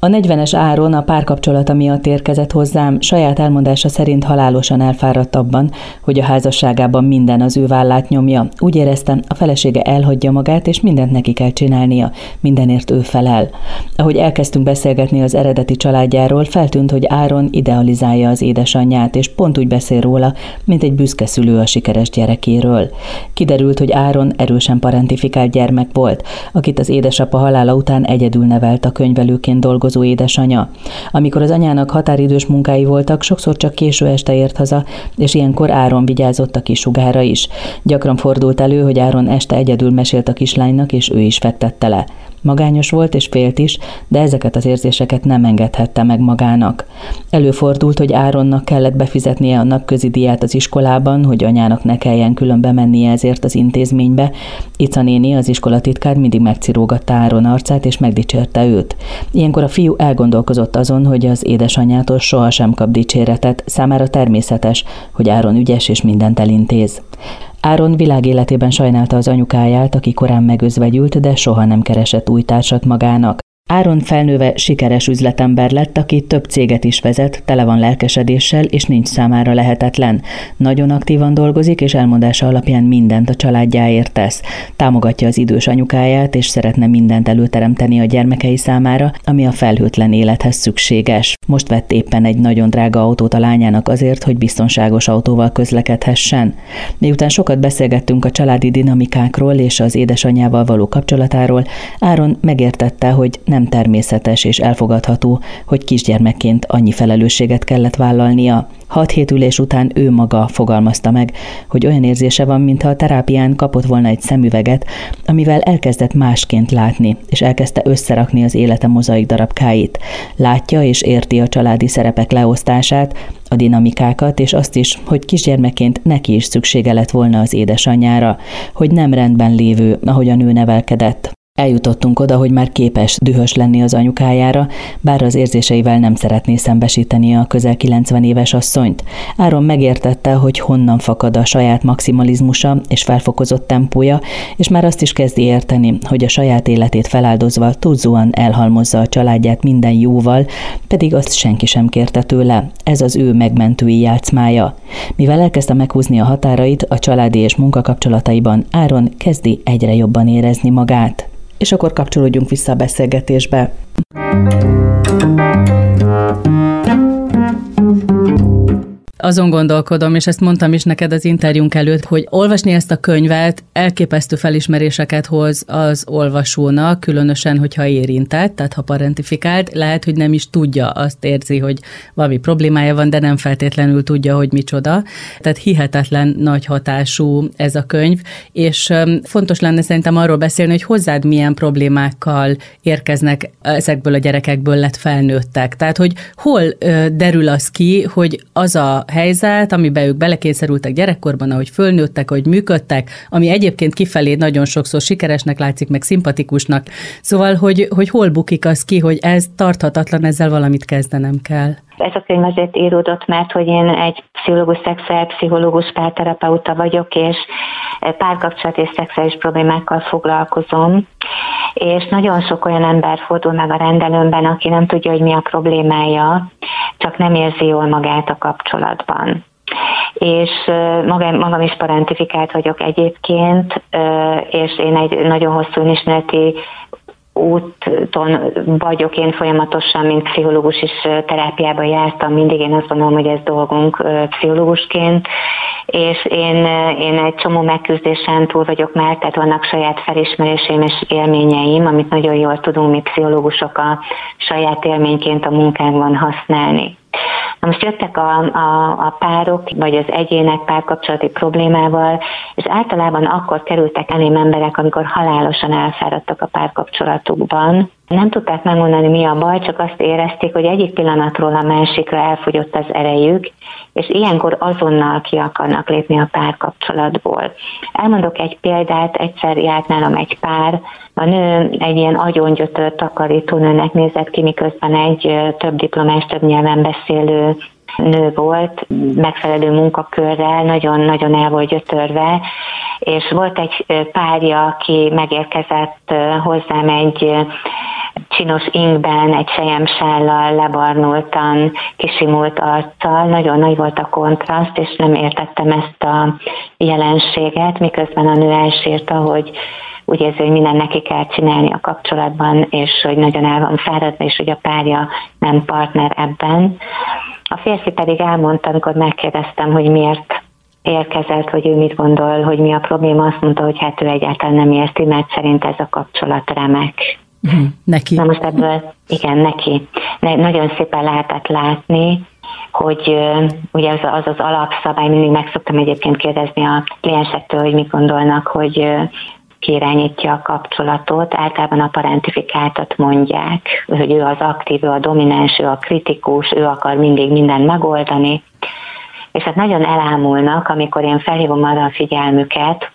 A 40-es Áron a párkapcsolata miatt érkezett hozzám, saját elmondása szerint halálosan elfáradt abban, hogy a házasságában minden az ő vállát nyomja. Úgy érezte, a felesége elhagyja magát, és mindent neki kell csinálnia, mindenért ő felel. Ahogy elkezdtünk beszélgetni az eredeti családjáról, feltűnt, hogy Áron idealizálja az édesanyját, és pont úgy beszél róla, mint egy büszke szülő a sikeres gyerekéről. Kiderült, hogy Áron erősen parentifikált gyermek volt, akit az édesapa halála után egyedül nevelt a könyvelőként dolgozó édesanyja. Amikor az anyának határidős munkái voltak, sokszor csak késő este ért haza, és ilyenkor Áron vigyázott a kis húgára is. Gyakran fordult elő, hogy Áron este egyedül mesélt a kislánynak, és ő is fektette le. Magányos volt és félt is, de ezeket az érzéseket nem engedhette meg magának. Előfordult, hogy Áronnak kellett befizetnie a napközi díját az iskolában, hogy anyának ne kelljen külön bemennie ezért az intézménybe. Ica néni, az iskolatitkár mindig megcirógatta Áron arcát és megdicsérte őt. Ilyenkor a fiú elgondolkozott azon, hogy az édesanyjától sohasem kap dicséretet, számára természetes, hogy Áron ügyes és mindent elintéz. Áron világéletében sajnálta az anyukáját, aki korán megözvegyült, de soha nem keresett új társat magának. Áron felnőve sikeres üzletember lett, aki több céget is vezet, tele van lelkesedéssel, és nincs számára lehetetlen. Nagyon aktívan dolgozik, és elmondása alapján mindent a családjáért tesz. Támogatja az idős anyukáját, és szeretne mindent előteremteni a gyermekei számára, ami a felhőtlen élethez szükséges. Most vett éppen egy nagyon drága autót a lányának azért, hogy biztonságos autóval közlekedhessen. Miután sokat beszélgettünk a családi dinamikákról és az édesanyjával való kapcsolatáról, Áron megértette, hogy nem természetes és elfogadható, hogy kisgyermekként annyi felelősséget kellett vállalnia. 6 hét ülés után ő maga fogalmazta meg, hogy olyan érzése van, mintha a terápián kapott volna egy szemüveget, amivel elkezdett másként látni, és elkezdte összerakni az élete mozaik darabkáit. Látja és érti a családi szerepek leosztását, a dinamikákat, és azt is, hogy kisgyermekként neki is szüksége lett volna az édesanyjára, hogy nem rendben lévő, ahogy a nő nevelkedett. Eljutottunk oda, hogy már képes dühös lenni az anyukájára, bár az érzéseivel nem szeretné szembesíteni a közel 90 éves asszonyt. Áron megértette, hogy honnan fakad a saját maximalizmusa és felfokozott tempója, és már azt is kezdi érteni, hogy a saját életét feláldozva tudzóan elhalmozza a családját minden jóval, pedig azt senki sem kérte tőle. Ez az ő megmentői játszmája. Mivel elkezdte meghúzni a határait a családi és munkakapcsolataiban, Áron kezdi egyre jobban érezni magát. És akkor kapcsolódjunk vissza a beszélgetésbe. Azon gondolkodom, és ezt mondtam is neked az interjúnk előtt, hogy olvasni ezt a könyvet elképesztő felismeréseket hoz az olvasónak, különösen, hogyha érintett, tehát ha parentifikált, lehet, hogy nem is tudja, azt érzi, hogy valami problémája van, de nem feltétlenül tudja, hogy micsoda. Tehát hihetetlen nagy hatású ez a könyv, és fontos lenne szerintem arról beszélni, hogy hozzád milyen problémákkal érkeznek ezekből a gyerekekből lett felnőttek. Tehát, hogy hol derül az ki, hogy az a helyzet, amiben ők belekényszerültek gyerekkorban, ahogy fölnőttek, ahogy működtek, ami egyébként kifelé nagyon sokszor sikeresnek látszik, meg szimpatikusnak. Szóval, hogy hol bukik az ki, hogy ez tarthatatlan, ezzel valamit kezdenem kell. Ez a könyv azért íródott, mert hogy én egy pszichológus, szexuálpszichológus, párterapeuta vagyok, és párkapcsolat és szexuális problémákkal foglalkozom, és nagyon sok olyan ember fordul meg a rendelőmben, aki nem tudja, hogy mi a problémája, csak nem érzi jól magát a kapcsolatban. És magam is parentifikált vagyok egyébként, és én egy nagyon hosszú önismereti úton vagyok én folyamatosan, mint pszichológus is terápiába jártam, mindig én azt gondolom, hogy ez dolgunk pszichológusként, és én egy csomó megküzdésen túl vagyok már, tehát vannak saját felismeréseim és élményeim, amit nagyon jól tudunk mi pszichológusok a saját élményként a munkánkban használni. Na most jöttek a párok, vagy az egyének párkapcsolati problémával, és általában akkor kerültek elém emberek, amikor halálosan elfáradtak a párkapcsolatukban. Nem tudták megmondani, mi a baj, csak azt érezték, hogy egyik pillanatról a másikra elfogyott az erejük, és ilyenkor azonnal ki akarnak lépni a párkapcsolatból. Elmondok egy példát, egyszer járt nálam egy pár, a nő egy ilyen agyongyötört takarítónőnek nézett ki, miközben egy több diplomás, több nyelven beszélő nő volt, megfelelő munkakörrel, nagyon-nagyon el volt gyötörve, és volt egy párja, aki megérkezett hozzám egy csinos ingben, egy selyemsállal, lebarnultan, kisimult arccal, nagyon nagy volt a kontraszt, és nem értettem ezt a jelenséget, miközben a nő elsírta, hogy úgy érzi, hogy mindent neki kell csinálni a kapcsolatban, és hogy nagyon el van fáradva, és hogy a párja nem partner ebben. A férfi pedig elmondta, amikor megkérdeztem, hogy miért érkezett, hogy ő mit gondol, hogy mi a probléma, azt mondta, hogy hát ő egyáltalán nem érti, mert szerint ez a kapcsolat remek. Neki. Na most ebből, igen, neki. Nagyon szépen lehetett látni, hogy ugye az alapszabály, mindig meg szoktam egyébként kérdezni a kliensektől, hogy mit gondolnak, hogy ki irányítja a kapcsolatot. Általában a parentifikáltat mondják, hogy ő az aktív, ő a domináns, ő a kritikus, ő akar mindig mindent megoldani. És hát nagyon elámulnak, amikor én felhívom arra a figyelmüket,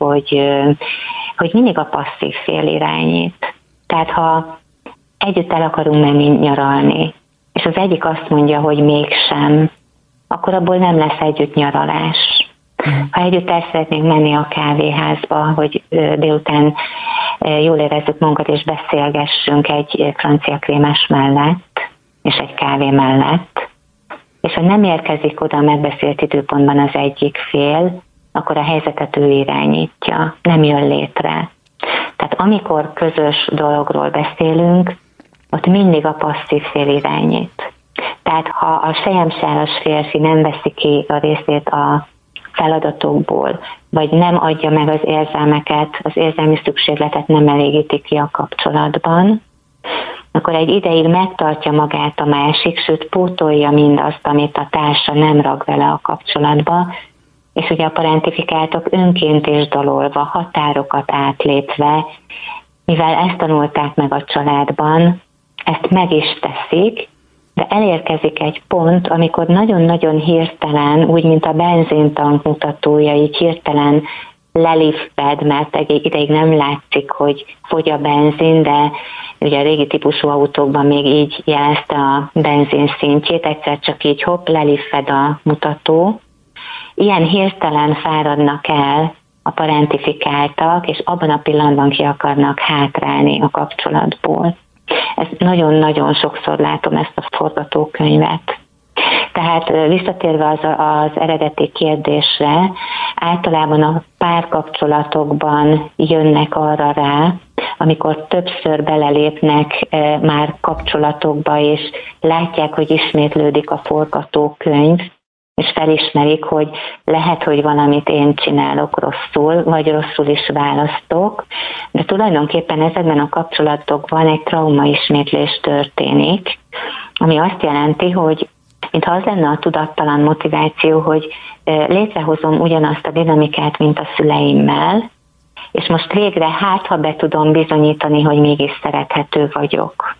hogy mindig a passzív fél irányít. Tehát ha együtt el akarunk menni nyaralni, és az egyik azt mondja, hogy mégsem, akkor abból nem lesz együtt nyaralás. Ha együtt el szeretnénk menni a kávéházba, hogy délután jól érezzük magunkat és beszélgessünk egy francia krémes mellett, és egy kávé mellett, és ha nem érkezik oda a megbeszélt időpontban az egyik fél, akkor a helyzetet ő irányítja, nem jön létre. Tehát amikor közös dologról beszélünk, ott mindig a passzív fél irányít. Tehát ha a selyemsálas férfi nem veszi ki a részét a feladatokból, vagy nem adja meg az érzelmeket, az érzelmi szükségletet nem elégíti ki a kapcsolatban, akkor egy ideig megtartja magát a másik, sőt pótolja mindazt, amit a társa nem rag vele a kapcsolatba, és ugye a parentifikáltak önként és dalolva, határokat átlépve, mivel ezt tanulták meg a családban, ezt meg is teszik, de elérkezik egy pont, amikor nagyon-nagyon hirtelen, úgy, mint a benzintank mutatója, így hirtelen leliffed, mert egy ideig nem látszik, hogy fogy a benzin, de ugye a régi típusú autókban még így jelezte a benzin szintjét, egyszer csak így hopp, leliffed a mutató. Ilyen hirtelen fáradnak el a parentifikáltak, és abban a pillanatban ki akarnak hátrálni a kapcsolatból. Ezt nagyon-nagyon sokszor látom, ezt a forgatókönyvet. Tehát visszatérve az eredeti kérdésre, általában a párkapcsolatokban jönnek arra rá, amikor többször belelépnek már kapcsolatokba, és látják, hogy ismétlődik a forgatókönyv, és felismerik, hogy lehet, hogy valamit én csinálok rosszul, vagy rosszul is választok, de tulajdonképpen ezekben a kapcsolatokban egy traumaismétlés történik, ami azt jelenti, hogy mintha az lenne a tudattalan motiváció, hogy létrehozom ugyanazt a dinamikát, mint a szüleimmel, és most végre ha be tudom bizonyítani, hogy mégis szerethető vagyok.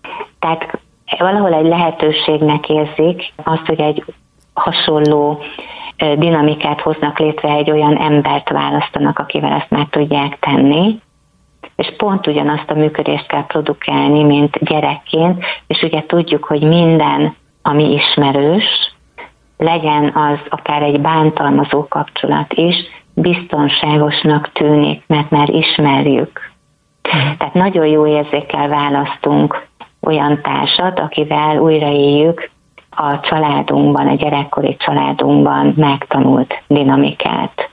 Tehát valahol egy lehetőségnek érzik azt, hogy egy hasonló dinamikát hoznak létre, egy olyan embert választanak, akivel ezt meg tudják tenni, és pont ugyanazt a működést kell produkálni, mint gyerekként, és ugye tudjuk, hogy minden, ami ismerős, legyen az akár egy bántalmazó kapcsolat is, biztonságosnak tűnik, mert már ismerjük. Tehát nagyon jó érzékkel választunk olyan társat, akivel újraéljük a családunkban, a gyerekkori családunkban megtanult dinamikát.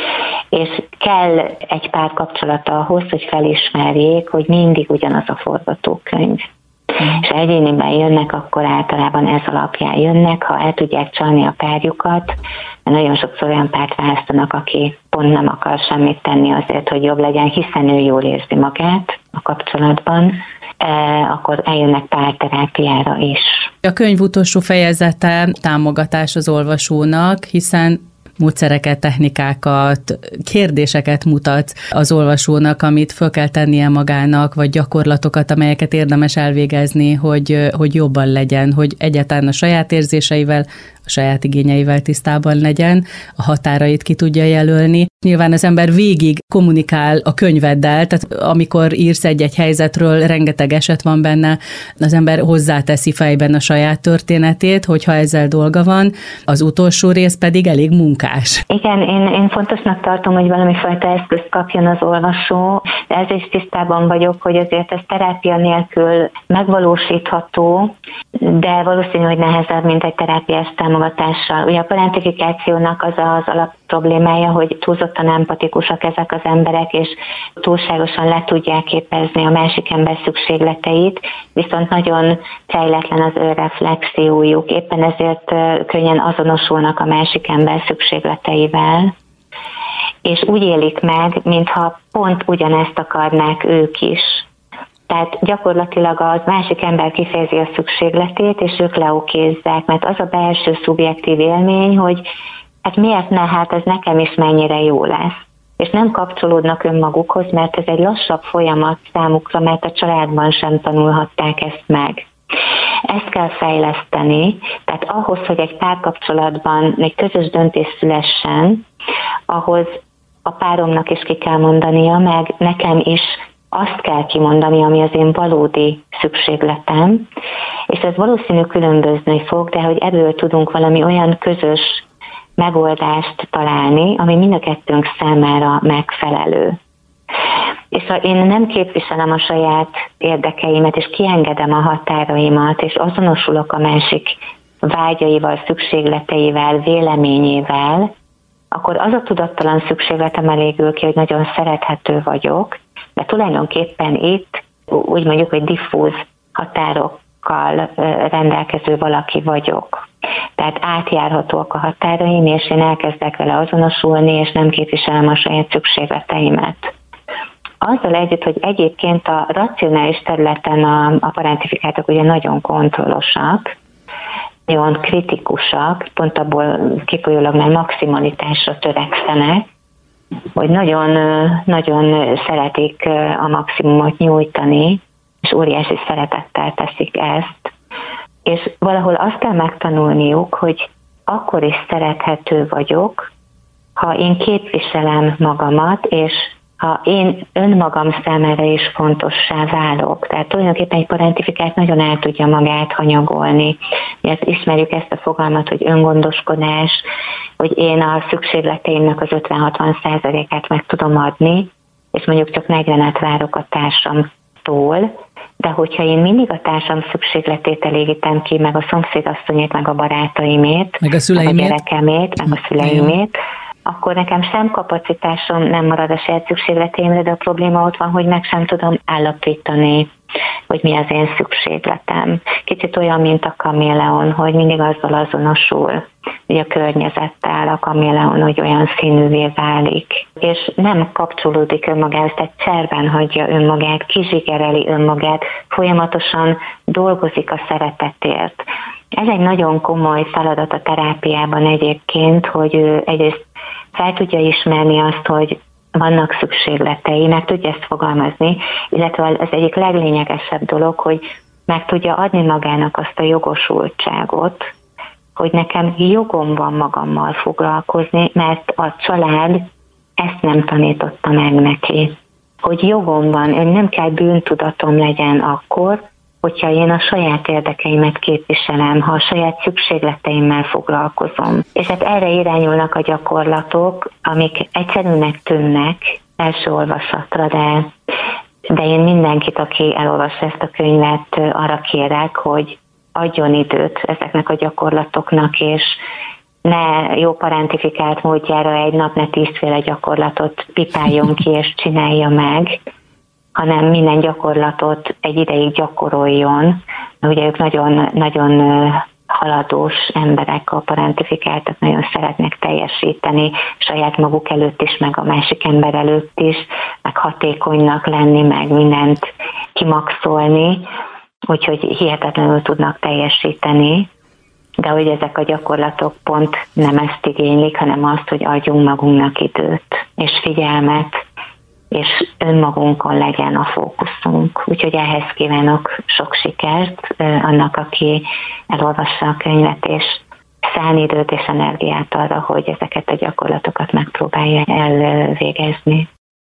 És kell egy párkapcsolata ahhoz, hogy felismerjék, hogy mindig ugyanaz a forgatókönyv. És ha egyéniben jönnek, akkor általában ez alapján jönnek, ha el tudják csalni a párjukat, mert nagyon sokszor olyan párt választanak, aki pont nem akar semmit tenni azért, hogy jobb legyen, hiszen ő jól érzi magát a kapcsolatban, akkor eljönnek párterápiára is. A könyv utolsó fejezete támogatás az olvasónak, hiszen módszereket, technikákat, kérdéseket mutat az olvasónak, amit föl kell tennie magának, vagy gyakorlatokat, amelyeket érdemes elvégezni, hogy jobban legyen, hogy egyáltalán a saját érzéseivel, a saját igényeivel tisztában legyen, a határait ki tudja jelölni. Nyilván az ember végig kommunikál a könyveddel, tehát amikor írsz egy helyzetről, rengeteg eset van benne, az ember hozzáteszi fejben a saját történetét, hogyha ezzel dolga van, az utolsó rész pedig elég munkás. Igen, én fontosnak tartom, hogy valami fajta eszközt kapjon az olvasó, de ezzel is tisztában vagyok, hogy azért ez terápia nélkül megvalósítható, de valószínű, hogy nehezebb, mint egy terápiás támogatással. Ugye a parentifikációnak az az alap problémája, hogy túlzottan empatikusak ezek az emberek, és túlságosan le tudják képezni a másik ember szükségleteit, viszont nagyon fejletlen az önreflexiójuk, éppen ezért könnyen azonosulnak a másik ember szükségleteivel, és úgy élik meg, mintha pont ugyanezt akarnák ők is. Tehát gyakorlatilag az másik ember kifejezi a szükségletét, és ők leokézzák, mert az a belső szubjektív élmény, hogy hát miért ne, hát ez nekem is mennyire jó lesz. És nem kapcsolódnak önmagukhoz, mert ez egy lassabb folyamat számukra, mert a családban sem tanulhatták ezt meg. Ezt kell fejleszteni, tehát ahhoz, hogy egy párkapcsolatban egy közös döntés szülessen, ahhoz a páromnak is ki kell mondania, meg nekem is azt kell kimondani, ami az én valódi szükségletem, és ez valószínű különbözni fog, de hogy ebből tudunk valami olyan közös megoldást találni, ami mind a kettőnk számára megfelelő. És ha én nem képviselem a saját érdekeimet, és kiengedem a határaimat, és azonosulok a másik vágyaival, szükségleteivel, véleményével, akkor az a tudattalan szükségletem elégül ki, hogy nagyon szerethető vagyok, de tulajdonképpen itt úgy mondjuk, hogy diffúz határokkal rendelkező valaki vagyok. Tehát átjárhatóak a határaim, és én elkezdek vele azonosulni, és nem képviselem a saját szükségleteimet. Azzal együtt, hogy egyébként a racionális területen a parentifikátok ugye nagyon kontrollosak, nagyon kritikusak, pont abból kifolyólag már maximalitásra törekszenek, hogy nagyon, nagyon szeretik a maximumot nyújtani, és óriási szeretettel teszik ezt. És valahol azt kell megtanulniuk, hogy akkor is szerethető vagyok, ha én képviselem magamat, és ha én önmagam számára is fontossá válok. Tehát tulajdonképpen egy parentifikált nagyon el tudja magát hanyagolni. Miért ismerjük ezt a fogalmat, hogy öngondoskodás, hogy én a szükségleteimnek az 50-60%-át meg tudom adni, és mondjuk csak 40-et várok a társamtól, de hogyha én mindig a társam szükségletét elégítem ki, meg a szomszédasszonyét, meg a barátaimét, meg a gyerekemét, meg a szüleimét, akkor nekem sem kapacitásom nem marad a saját szükségleteimre, de a probléma ott van, hogy meg sem tudom állapítani, hogy mi az én szükségletem. Kicsit olyan, mint a kaméleon, hogy mindig azzal azonosul, hogy a környezettel a kaméleon, hogy olyan színűvé válik. És nem kapcsolódik önmagához, tehát cserben hagyja önmagát, kizsigereli önmagát, folyamatosan dolgozik a szeretetért. Ez egy nagyon komoly feladat a terápiában egyébként, hogy ő egyrészt fel tudja ismerni azt, hogy vannak szükségletei, meg tudja ezt fogalmazni, illetve az egyik leglényegesebb dolog, hogy meg tudja adni magának azt a jogosultságot, hogy nekem jogom van magammal foglalkozni, mert a család ezt nem tanította meg neki. Hogy jogom van, hogy nem kell bűntudatom legyen akkor, hogyha én a saját érdekeimet képviselem, ha a saját szükségleteimmel foglalkozom. És hát erre irányulnak a gyakorlatok, amik egyszerűnek tűnnek első olvasatra, de én mindenkit, aki elolvassa ezt a könyvet, arra kérek, hogy adjon időt ezeknek a gyakorlatoknak, és ne jó parentifikált módjára egy nap ne 10 gyakorlatot pipáljon ki és csinálja meg, hanem minden gyakorlatot egy ideig gyakoroljon. Ugye ők nagyon, nagyon haladós emberek, a parentifikáltak, nagyon szeretnek teljesíteni saját maguk előtt is, meg a másik ember előtt is, meg hatékonynak lenni, meg mindent kimaxolni, úgyhogy hihetetlenül tudnak teljesíteni, de hogy ezek a gyakorlatok pont nem ezt igénylik, hanem azt, hogy adjunk magunknak időt és figyelmet, és önmagunkon legyen a fókuszunk. Úgyhogy ehhez kívánok sok sikert annak, aki elolvassa a könyvet, és szállni időt és energiát arra, hogy ezeket a gyakorlatokat megpróbálja elvégezni.